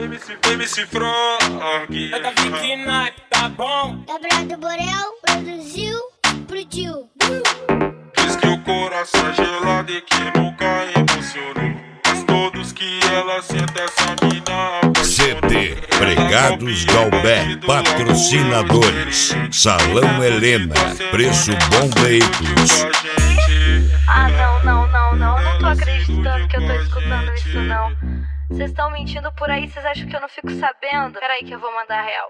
MC Frog. É da Vicky Night, tá bom? Gabriel do Borel, produziu, explodiu. Diz que o coração é gelado e que nunca emocionou. Mas todos que ela senta essa mina CD Pregados Galbé, patrocinadores Salão Helena, Preço Bom Veículos. Não tô acreditando que eu tô escutando isso não. Vocês estão mentindo por aí, vocês acham que eu não fico sabendo? Peraí que eu vou mandar a real.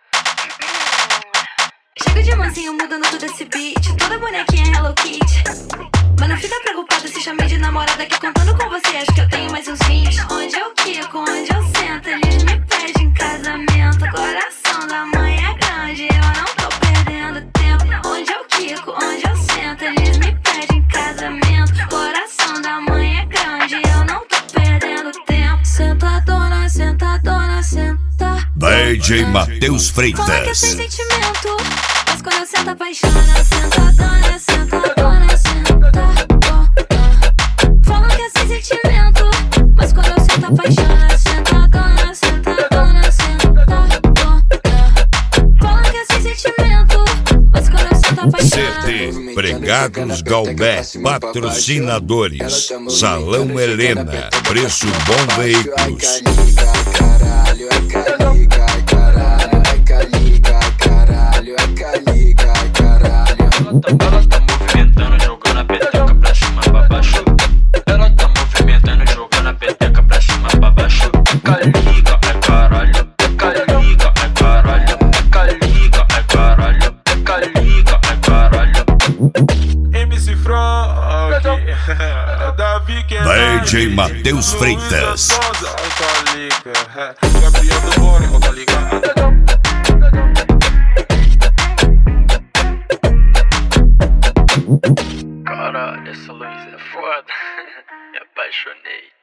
Chega de mansinho mudando todo esse beat, toda bonequinha Hello Kitty. Mas não fica preocupada se chamei de namorada, que contando com você acho que eu tenho mais uns 20. Onde eu quico, onde eu sento, eles me pedem casamento. Coração da mãe é grande, eu não tô perdendo tempo. Onde eu quico, onde eu sento, eles me pedem casamento. Coração da mãe é grande, eu não tô perdendo tempo. Sentadona, sentadona, senta. DJ Matheus Freitas. Fala que é sem sentimento, mas quando eu sento apaixona. Sentadona, sentadona, senta. Fala que é sem sentimento, mas quando eu sento apaixona. Sentadona, sentadona, senta. Fala que é sem sentimento, mas quando eu sento apaixona. CD Pregados Galbé, patrocinadores Salão Helena, Preço Bom Veículos. Caralho, é caliga, caralho, é caliga, caralho, é caliga, caralho. Ela tá movimentando, jogando a peteca pra cima, pra baixo. Ela tá movimentando, jogando a peteca pra cima, pra baixo. É caliga, é caralho, é caliga, é caralho, é caliga, é caralho, é caliga, é caralho. MC Frog. Da Vicky DJ Matheus Freitas. Gabriel do Borel, tá ligado? Caralho, essa luz é foda. Me apaixonei.